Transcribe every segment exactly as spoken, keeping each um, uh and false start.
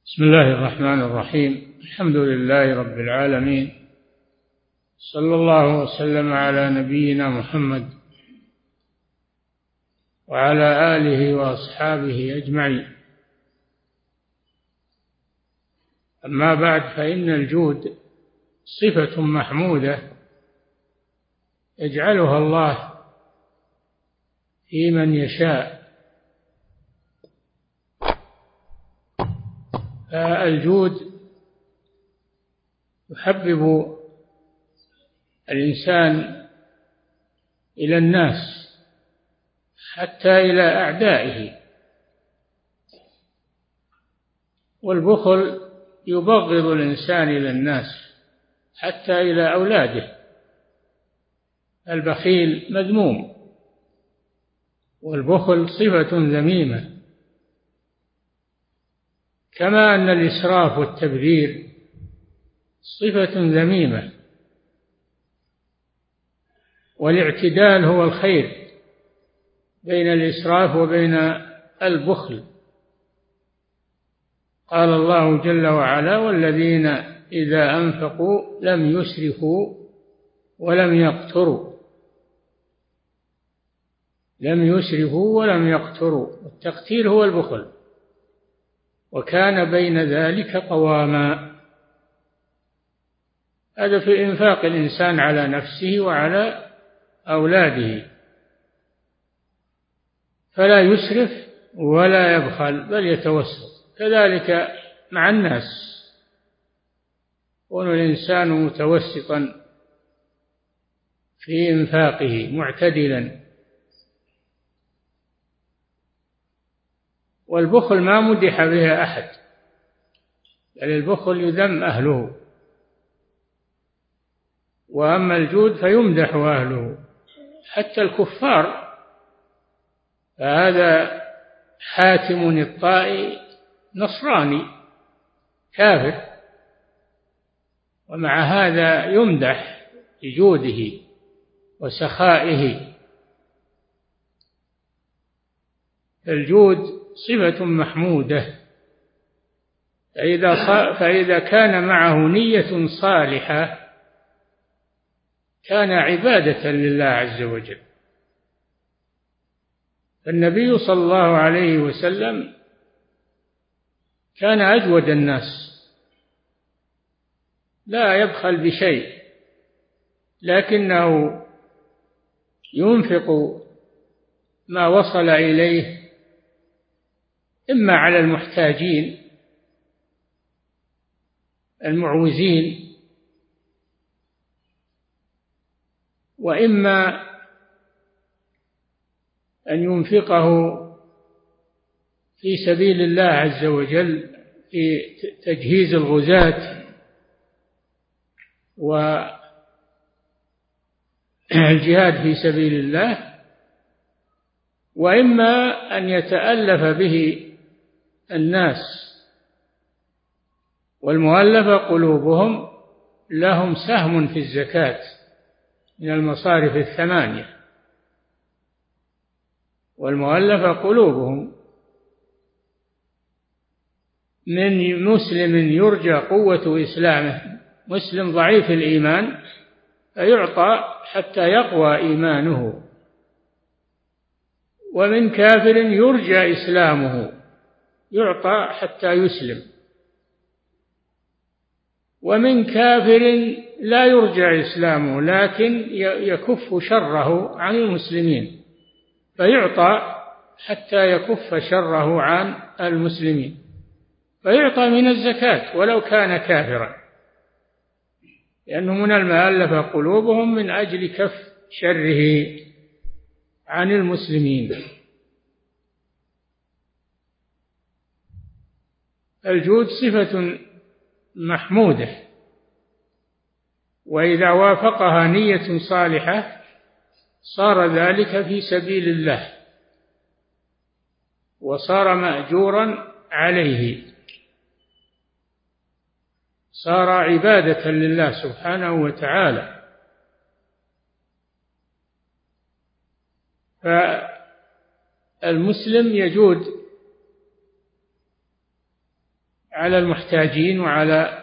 بسم الله الرحمن الرحيم. الحمد لله رب العالمين، صلى الله وسلم على نبينا محمد وعلى آله وأصحابه أجمعين. أما بعد، فإن الجود صفة محمودة يجعلها الله في من يشاء. فالجود يحبب الإنسان إلى الناس حتى إلى أعدائه، والبخل يبغض الإنسان إلى الناس حتى إلى أولاده. البخيل مذموم، والبخل صفة ذميمة، كما أن الإسراف والتبذير صفة ذميمة، والاعتدال هو الخير بين الإسراف وبين البخل. قال الله جل وعلا: والذين إذا أنفقوا لم يسرفوا ولم يقتروا لم يسرفوا ولم يقتروا التقتير هو البخل، وكان بين ذلك قواما. هذا في إنفاق الإنسان على نفسه وعلى أولاده، فلا يسرف ولا يبخل بل يتوسط. كذلك مع الناس، يكون الإنسان متوسطا في إنفاقه معتدلا. والبخل ما مدح به أحد، بل البخل يذم أهله، وأما الجود فيمدح أهله حتى الكفار. فهذا حاتم الطائي نصراني كافر، ومع هذا يمدح بجوده وسخائه. الجود صفة محمودة، فإذا, فإذا كان معه نية صالحة كان عبادة لله عز وجل. فالنبي صلى الله عليه وسلم كان أجود الناس، لا يبخل بشيء، لكنه ينفق ما وصل إليه إما على المحتاجين المعوزين، وإما أن ينفقه في سبيل الله عز وجل في تجهيز الغزاة والجهاد في سبيل الله، وإما أن يتألف به الناس. والمؤلفة قلوبهم لهم سهم في الزكاة من المصارف الثمانية. والمؤلفة قلوبهم من مسلم يرجى قوة إسلامه، مسلم ضعيف الإيمان فيعطى حتى يقوى إيمانه، ومن كافر يرجى إسلامه يعطى حتى يسلم، ومن كافر لا يرجى إسلامه لكن يكف شره عن المسلمين فيعطى حتى يكف شره عن المسلمين، فيعطى من الزكاة ولو كان كافرا، لأنه من المؤلفة قلوبهم من أجل كف شره عن المسلمين. الجود صفة محمودة، وإذا وافقها نية صالحة صار ذلك في سبيل الله وصار مأجورا عليه، صار عبادة لله سبحانه وتعالى. فالمسلم يجود على المحتاجين وعلى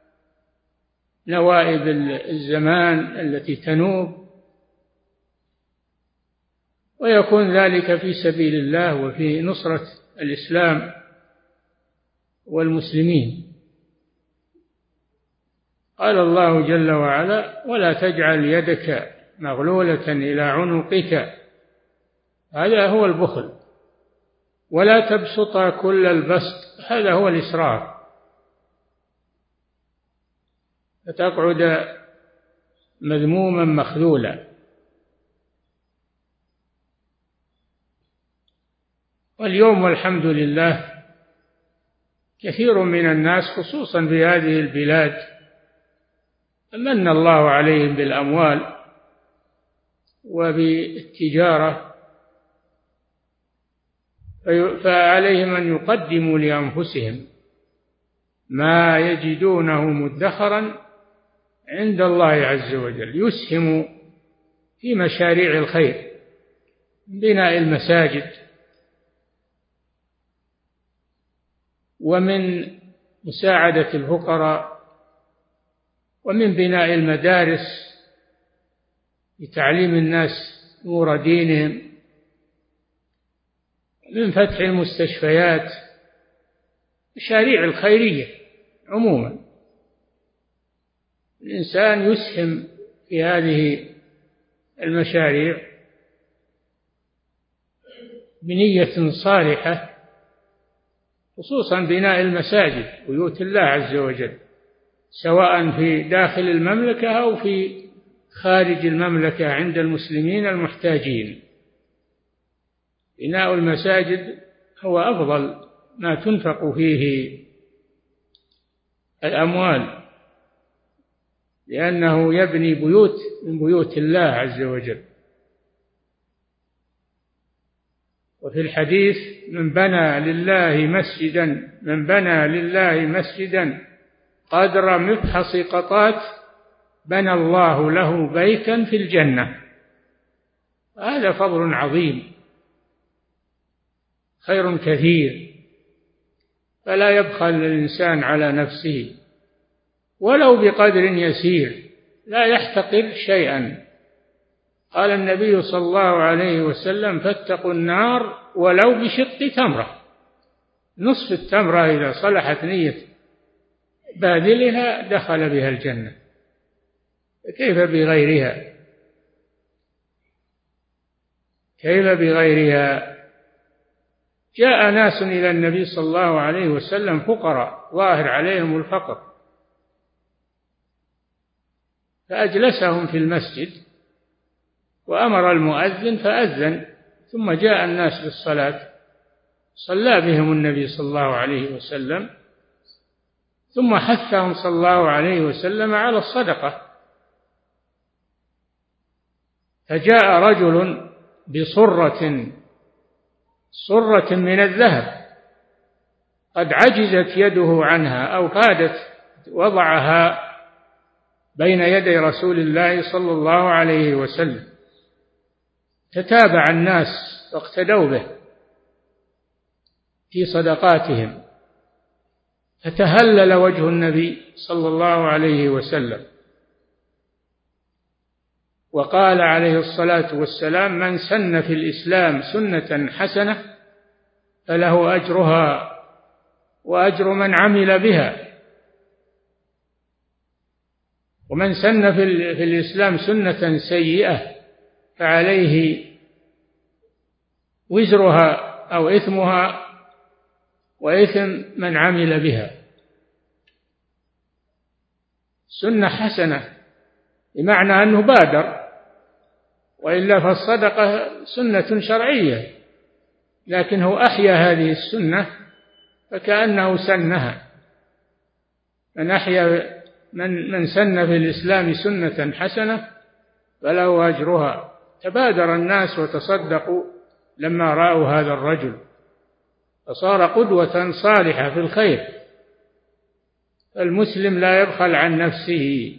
نوائب الزمان التي تنوب، ويكون ذلك في سبيل الله وفي نصرة الإسلام والمسلمين. قال الله جل وعلا: ولا تجعل يدك مغلولة إلى عنقك، هذا هو البخل، ولا تبسط كل البسط، هذا هو الإسراف، فتقعد مذموما مخذولا. واليوم والحمد لله كثير من الناس خصوصا في هذه البلاد من الله عليهم بالأموال وبالتجارة، فعليهم أن يقدموا لأنفسهم ما يجدونه مدخرا عند الله عز وجل، يسهم في مشاريع الخير، بناء المساجد، ومن مساعدة الفقراء، ومن بناء المدارس لتعليم الناس أمور دينهم، من فتح المستشفيات، مشاريع الخيرية عموما. الإنسان يسهم في هذه المشاريع بنية صالحة، خصوصا بناء المساجد، بيوت الله عز وجل، سواء في داخل المملكة أو في خارج المملكة عند المسلمين المحتاجين. بناء المساجد هو أفضل ما تنفق فيه الأموال، لأنه يبني بيوت من بيوت الله عز وجل. وفي الحديث: من بنى لله مسجدا من بنى لله مسجدا قدر مفحص قطات بنى الله له بيتا في الجنة. هذا فضل عظيم، خير كثير، فلا يبخل الإنسان على نفسه ولو بقدر يسير، لا يحتقر شيئا. قال النبي صلى الله عليه وسلم: فاتقوا النار ولو بشق تمرة، نصف التمرة إذا صلحت نية باذلها دخل بها الجنة، كيف بغيرها؟ كيف بغيرها؟ جاء ناس إلى النبي صلى الله عليه وسلم فقراء ظاهر عليهم الفقر، فأجلسهم في المسجد وأمر المؤذن فأذن، ثم جاء الناس للصلاة، صلى بهم النبي صلى الله عليه وسلم، ثم حثهم صلى الله عليه وسلم على الصدقة. فجاء رجل بصرة صرة من الذهب قد عجزت يده عنها أو كادت، وضعها بين يدي رسول الله صلى الله عليه وسلم، تتابع الناس واقتدوا به في صدقاتهم، فتهلل وجه النبي صلى الله عليه وسلم، وقال عليه الصلاة والسلام: من سن في الإسلام سنة حسنة فله أجرها وأجر من عمل بها، ومن سن في الإسلام سنة سيئة فعليه وزرها أو إثمها وإثم من عمل بها. سنة حسنة بمعنى أنه بادر، وإلا فالصدقة سنة شرعية، لكنه أحيا هذه السنة فكأنه سنها. من أحيا من, من سن في الإسلام سنة حسنة فله أجرها. تبادر الناس وتصدقوا لما رأوا هذا الرجل، فصار قدوة صالحة في الخير. المسلم لا يبخل عن نفسه،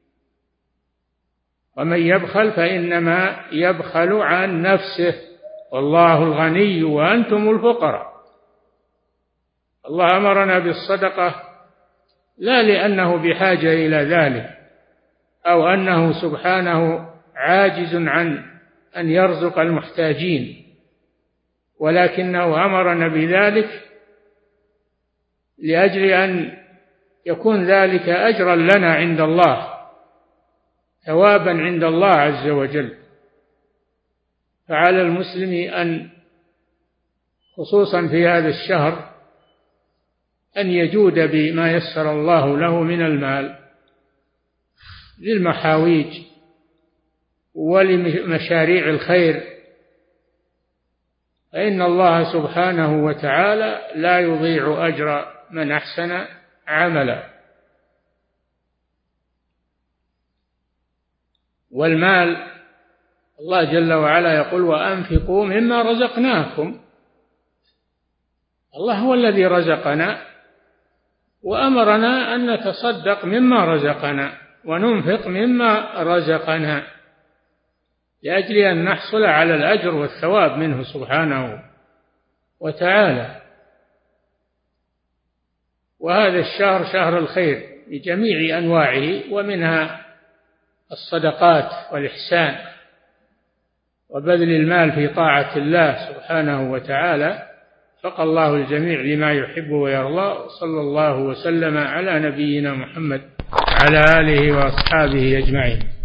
ومن يبخل فإنما يبخل عن نفسه، والله الغني وأنتم الفقراء. الله أمرنا بالصدقة لا لأنه بحاجة إلى ذلك أو أنه سبحانه عاجز عن أن يرزق المحتاجين، ولكنه أمرنا بذلك لأجل أن يكون ذلك أجرا لنا عند الله، ثوابا عند الله عز وجل. فعلى المسلم أن خصوصا في هذا الشهر أن يجود بما يسر الله له من المال للمحاويج ولمشاريع الخير، فإن الله سبحانه وتعالى لا يضيع أجر من أحسن عملا. والمال الله جل وعلا يقول وأنفقوا مما رزقناكم، الله هو الذي رزقنا وأمرنا أن نتصدق مما رزقنا وننفق مما رزقنا لأجل أن نحصل على الأجر والثواب منه سبحانه وتعالى. وهذا الشهر شهر الخير بجميع أنواعه، ومنها الصدقات والإحسان وبذل المال في طاعة الله سبحانه وتعالى. وفق الله الجميع لما يحب ويرضى، صلى الله وسلم على نبينا محمد وعلى آله وأصحابه أجمعين.